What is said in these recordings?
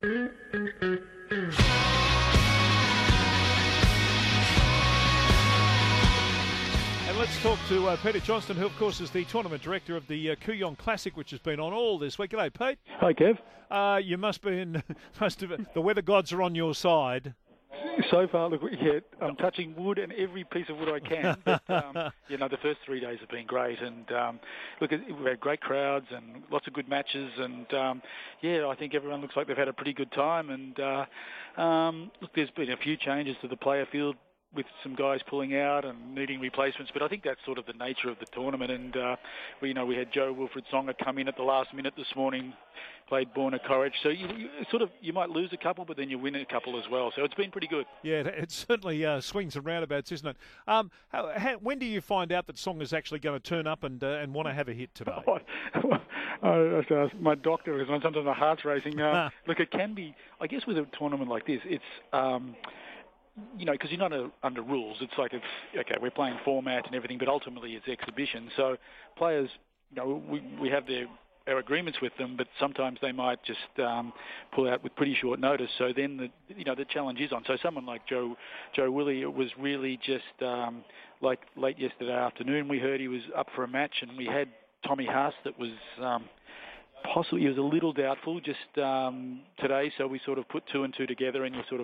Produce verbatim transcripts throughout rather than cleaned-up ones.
And let's talk to uh, Peter Johnston, who, of course, is the tournament director of the uh, Kooyong Classic, which has been on all this week. G'day, Pete. Hi, Kev. Uh, you must be in, must have, the weather gods are on your side. So far, look, yeah, I'm touching wood and every piece of wood I can. But, um, you know, the first three days have been great. And, um, look, we've had great crowds and lots of good matches. And, um, yeah, I think everyone looks like they've had a pretty good time. And, uh, um, look, there's been a few changes to the player field, with some guys pulling out and needing replacements, but I think that's sort of the nature of the tournament. And uh, we, you know, we had Joe Wilfred Songa come in at the last minute this morning, played Borna Courage. So you, you sort of you might lose a couple, but then you win a couple as well. So it's been pretty good. Yeah, it, it certainly uh, swings and roundabouts, isn't it? Um, how, how, when do you find out that Songa's actually going to turn up and uh, and want to have a hit today? I have to ask my doctor, because sometimes my heart's racing. Uh, look, it can be. I guess with a tournament like this, it's. Um, You know, because you're not a, under rules. It's like, it's, okay, we're playing format and everything, but ultimately it's exhibition. So players, you know, we, we have their, our agreements with them, but sometimes they might just um, pull out with pretty short notice. So then, the, you know, the challenge is on. So someone like Joe Joe Willie, it was really just um, like late yesterday afternoon, we heard he was up for a match, and we had Tommy Haas that was... Um, Possibly, he was a little doubtful just um, today, so we sort of put two and two together, and you sort of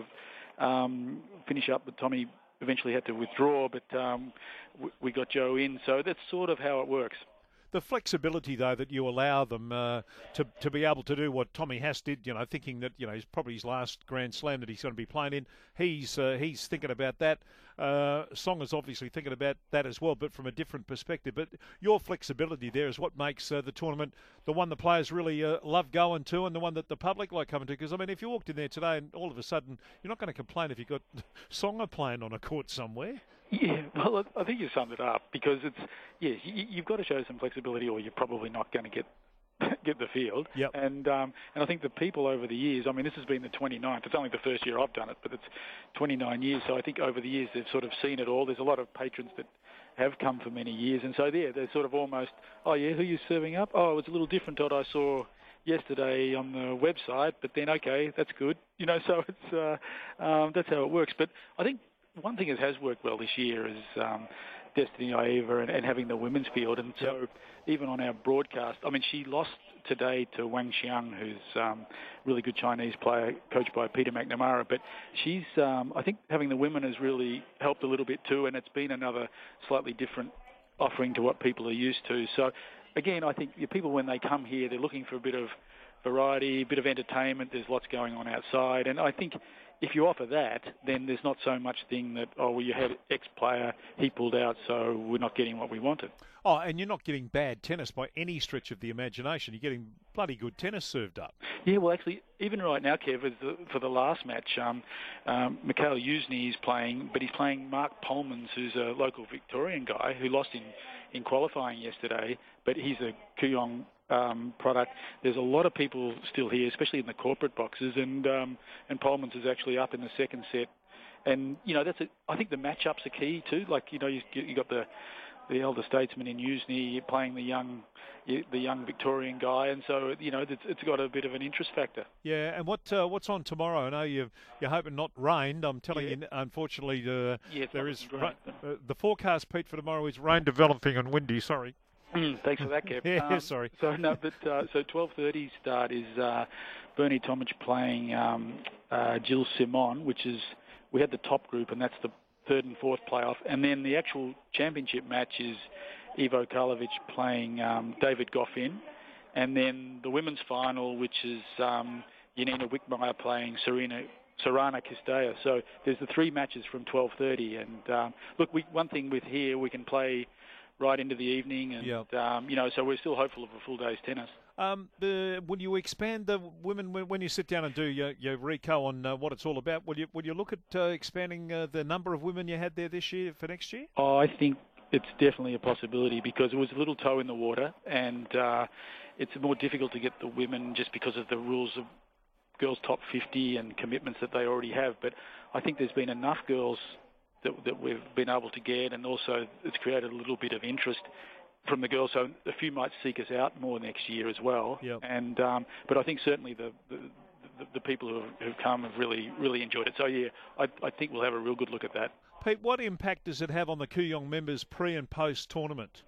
um, finish up. But Tommy eventually had to withdraw, but um, w- we got Joe in, so that's sort of how it works. The flexibility, though, that you allow them uh, to to be able to do what Tommy Haas did, you know, thinking that, you know, he's probably his last Grand Slam that he's going to be playing in. He's uh, he's thinking about that. Uh, Song is obviously thinking about that as well, but from a different perspective. But your flexibility there is what makes uh, the tournament the one the players really uh, love going to, and the one that the public like coming to. Because, I mean, if you walked in there today and all of a sudden you're not going to complain if you've got Songa playing on a court somewhere. Yeah, well, I think you summed it up, because it's, yeah, you've got to show some flexibility or you're probably not going to get get the field. Yep. And um, and I think the people over the years, I mean, this has been the twenty-ninth. It's only the first year I've done it, but it's twenty-nine years. So I think over the years they've sort of seen it all. There's a lot of patrons that have come for many years. And so there, they're sort of almost, oh, yeah, who are you serving up? Oh, it's a little different to what I saw yesterday on the website, but then, okay, that's good. You know, so it's uh, um, that's how it works. But I think one thing that has worked well this year is um, Destiny Ieva and, and having the women's field. And so yep. even on our broadcast, I mean, she lost today to Wang Xiang, who's um, a really good Chinese player, coached by Peter McNamara. But she's, um, I think having the women has really helped a little bit too, and it's been another slightly different offering to what people are used to. So, again, I think the people, when they come here, they're looking for a bit of variety, a bit of entertainment. There's lots going on outside. And I think if you offer that, then there's not so much thing that, oh, well, you had X player, he pulled out, so we're not getting what we wanted. Oh, and you're not getting bad tennis by any stretch of the imagination. You're getting bloody good tennis served up. Yeah, well, actually, even right now, Kev, is the, for the last match, um, um, Mikhail Yuzny is playing, but he's playing Mark Polmans, who's a local Victorian guy who lost in, in qualifying yesterday, but he's a Kooyong Um, product. There's a lot of people still here, especially in the corporate boxes, and um, and Polmans is actually up in the second set. And you know, that's a, I think the matchups are key too. Like, you know, you you got the the elder statesman in Yuzny playing the young the young Victorian guy, and so you know it's, it's got a bit of an interest factor. Yeah, and what uh, what's on tomorrow? I know you you're hoping not rained. I'm telling yeah. you, unfortunately, uh, yeah, there is ra- uh, the forecast, Pete, for tomorrow is rain developing and windy. Sorry. Mm, thanks for that, Kev. yeah, um, sorry. So no, but uh, so twelve thirty start is uh, Bernie Tomic playing um, uh, Jill Simon, which is, we had the top group, and that's the third and fourth playoff, and then the actual championship match is Ivo Karlovic playing um, David Goffin, and then the women's final, which is um, Janina Wickmeyer playing Serena. Sorana Kistaya. So there's the three matches from twelve thirty, and um, look, we, one thing with here, we can play right into the evening, and yep. um, you know, so we're still hopeful of a full day's tennis. Um, the, will you expand the women when, when you sit down and do your, your reco on uh, what it's all about? Will you will you look at uh, expanding uh, the number of women you had there this year for next year? Oh, I think it's definitely a possibility, because it was a little toe in the water, and uh, it's more difficult to get the women just because of the rules of girls top fifty and commitments that they already have. But I think there's been enough girls That, that we've been able to get, and also it's created a little bit of interest from the girls. So a few might seek us out more next year as well. Yep. And um, but I think certainly the, the the, the people who have, who've come have really, really enjoyed it. So, yeah, I, I think we'll have a real good look at that. Pete, what impact does it have on the Kooyong members pre and post tournament?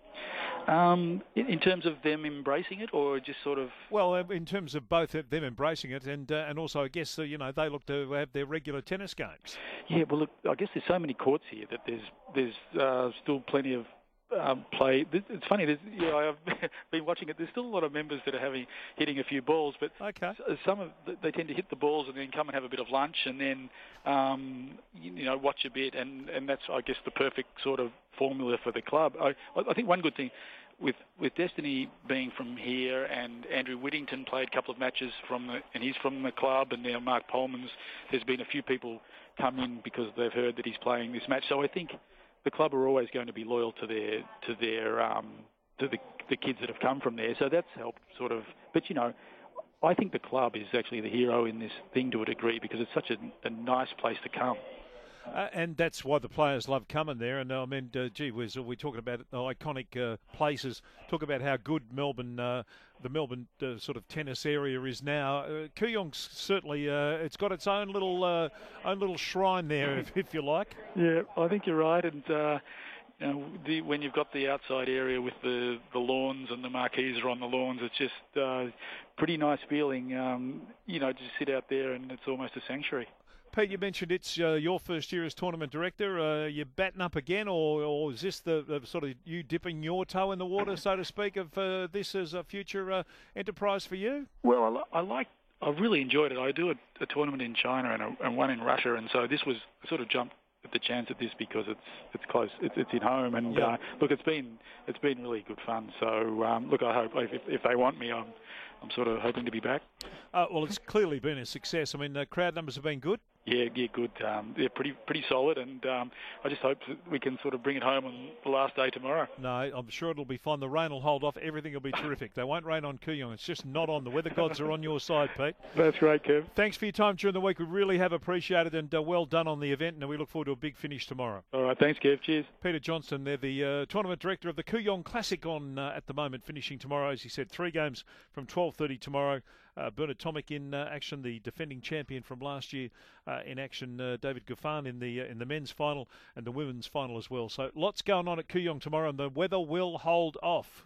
Um, in, in terms of them embracing it, or just sort of? Well, in terms of both them embracing it, and uh, and also, I guess uh, you know they look to have their regular tennis games. Yeah, well, look, I guess there's so many courts here that there's there's uh, still plenty of um, play. It's funny, there's, you know, I've been watching it. There's still a lot of members that are having hitting a few balls, but okay. some of they tend to hit the balls and then come and have a bit of lunch and then um, you know watch a bit, and, and that's I guess the perfect sort of formula for the club. I I think one good thing. With with Destiny being from here, and Andrew Whittington played a couple of matches from the, and he's from the club, and now Mark Polman's. There's been a few people come in because they've heard that he's playing this match. So I think the club are always going to be loyal to their to their um, to the the kids that have come from there. So that's helped sort of. But you know, I think the club is actually the hero in this thing to a degree because it's such a, a nice place to come. Uh, and that's why the players love coming there. And uh, I mean, uh, gee whiz, we're talking about uh, iconic uh, places. Talk about how good Melbourne, uh, the Melbourne uh, sort of tennis area is now. Uh, Kooyong's certainly, uh, it's got its own little, uh, own little shrine there, if, if you like. Yeah, I think you're right. And uh, you know, the, when you've got the outside area with the, the lawns and the marquees are on the lawns, it's just uh, pretty nice feeling. Um, you know, just sit out there and it's almost a sanctuary. Pete, you mentioned it's uh, your first year as tournament director. Uh, you're batting up again, or, or is this the, the sort of you dipping your toe in the water, so to speak, of uh, this as a future uh, enterprise for you? Well, I, li- I like. I've really enjoyed it. I do a, a tournament in China and, a, and one in Russia, and so this was sort of jumped at the chance at this because it's it's close. It's, it's in home, and yeah. uh, look, it's been it's been really good fun. So um, look, I hope if, if they want me, I'm I'm sort of hoping to be back. Uh, well, it's clearly been a success. I mean, the crowd numbers have been good. Yeah, yeah, good. Um, they're pretty pretty solid, and um, I just hope that we can sort of bring it home on the last day tomorrow. No, I'm sure it'll be fine. The rain will hold off. Everything will be terrific. They won't rain on Kooyong. It's just not on. The weather gods are on your side, Pete. That's great, Kev. Thanks for your time during the week. We really have appreciated it, and uh, well done on the event, and we look forward to a big finish tomorrow. All right, thanks, Kev. Cheers. Peter Johnston, they're the uh, tournament director of the Kooyong Classic on uh, at the moment, finishing tomorrow. As he said, three games from twelve thirty tomorrow. Uh, Bernard Tomic in uh, action, the defending champion from last year uh, in action. Uh, David Goffin in the uh, in the men's final and the women's final as well. So lots going on at Kooyong tomorrow, and the weather will hold off.